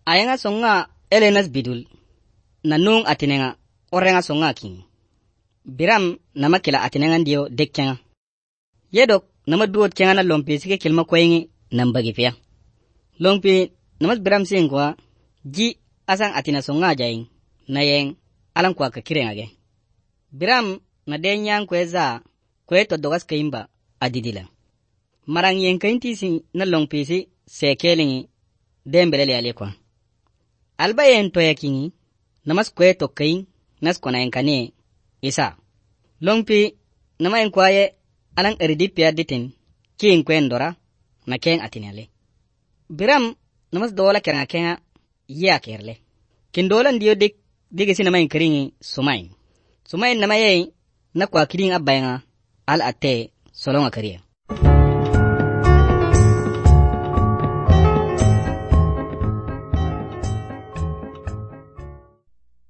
Ayanga songa Elenas bidul. Nanung atinenga orenga songa king. Biram nama kila atinenga ndio dekkenga. Yedok nama duot kenga na lompi sike kilma kwengi nambagi pia. Lompi namas biram singwa ji asang atina songa jaing na yeng alang kwa kakirenga ge. Biram na denyang kweza kweto dogas kaimba adidila. Marang yeng kainti si na lompi si sekelingi dembelele alekwa. Alba yen toya kingi namas kweto kaing nas kona enkane isa. Lompi nama enkwaye alang eridipia ditin king kwendora na keng atinale. Biram namas dola keranga kenga ya kerle. Kindola ndiyo digisi nama enkaringi sumain. Sumain nama yei na kwa kiring abayenga al ate solonga kariya.